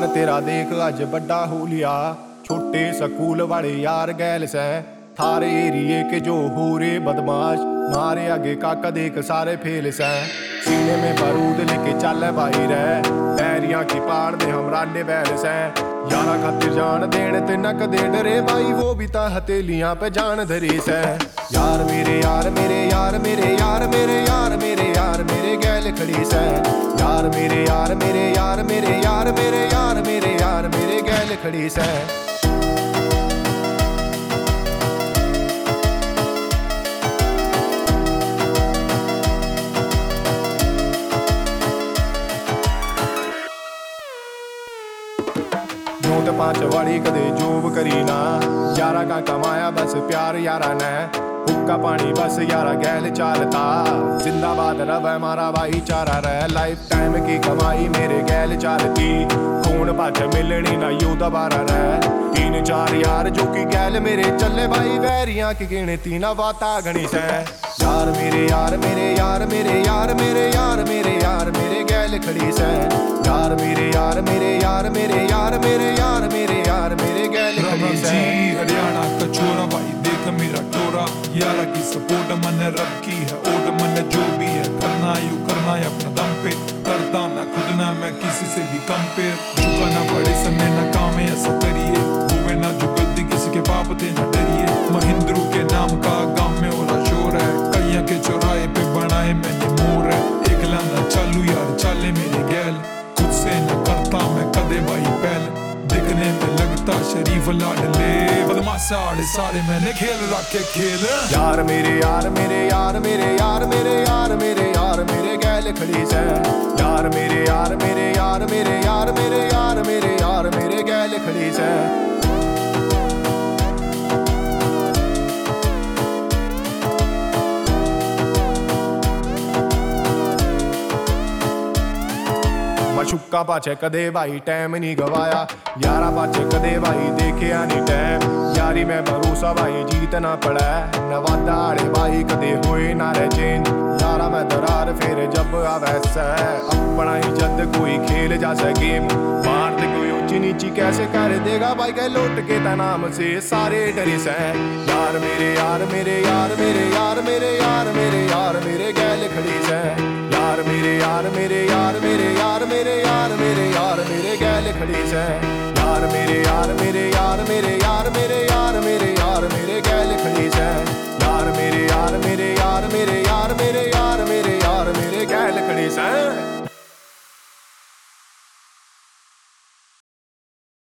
तेरा देख अज बड़ा हो लिया। छोटे स्कूल वाले यार गैल से थारे एरिए के जो हो रे बदमाश, मारे आगे काका देख सारे फेल से। सीने में बारूद लेके चल भाई रे, पैरियां की पाड़ दे हम राडे बैल से। यारा खातिर जान देने ते नक दे डरे भाई, वो भी ता हथेलियां पे जान धरी से। यार मेरे यार मेरे यार मेरे यार मेरे यार मेरे यार मेरे गैल खड़ी से। यार मेरे यार मेरे यार मेरे यार मेरे यार मेरे यार मेरे गैल खड़ी से। नोट 5 वाली कदे जोब करी ना, यारा का कमाया बस प्यार यारा ने। हुक्का पानी बस यारा गैल चालता, जिंदाबाद रवे हमारा भाईचारा रहे। लाइफ टाइम की कमाई मेरे गैल चालती, खून पाछ मिलनी ना यू दोबारा रहे। 3-4 यार जो की गैल मेरे चले भाई, वैरियां की गिनती ना बाता गणी से। यार मेरे यार मेरे यार मेरे यार मेरे यार मेरे यार मेरे गैल खड़ी से। यार मेरे यार मेरे यार मेरे यार मेरे यार मेरे यार मेरे गैल खड़ी से। हरियाणा का छोरा भाई देख मेरा टोरा, यारा की सपोर्ट मन रब की है ओट। मन जो भी है करना यू करना है अपना दम पे, करता ना खुद ना मैं किसी से भी कंपेयर। झुका ना बड़े समय ना काम ऐसा करिए, हुए ना जो गलती किसी के बाप थे ना डरिए। महिंद्रू के नाम का गाँव में हो रहा शोर है, कैया के चौराहे पे बनाए मैंने मोर है। एक लाना चालू यार चाले मेरे गैल, खुद से न करता मैं कदे भाई पहल। दिखने में लगता शरीफ लाडले, बदमाश आड़े सारे मैंने खेल रखे खेल। यार मेरे यार मेरे यार मेरे यार मेरे यार मेरे यार मेरे गैल खड़ी से। यार मेरे यार मेरे यार मेरे यार मेरे यार मेरे यार मेरे गैल खड़ी से। मशुक्का पाछे कदे भाई टाइम नहीं गवाया, यारा पाछे कदे भाई देखे नहीं टाइम। यारी में भरोसा भाई जीतना पड़ा, नवादा आड़े भाई कदे होए ना रे चेंज। यारा में दरार फिर जब आवे से, अपना ही जद कोई खेल जासे गेम। मार दे कोई ऊंची नीची कैसे कर देगा भाई, कह लौट के ता नाम से सारे डरे से। यार मेरे यार मेरे यार मेरे यार मेरे यार मेरे यार मेरे गैल खड़ी से। यार मेरे यार मेरे यार मेरे यार मेरे यार मेरे यार मेरे गैल खड़ी से। यार मेरे यार मेरे यार मेरे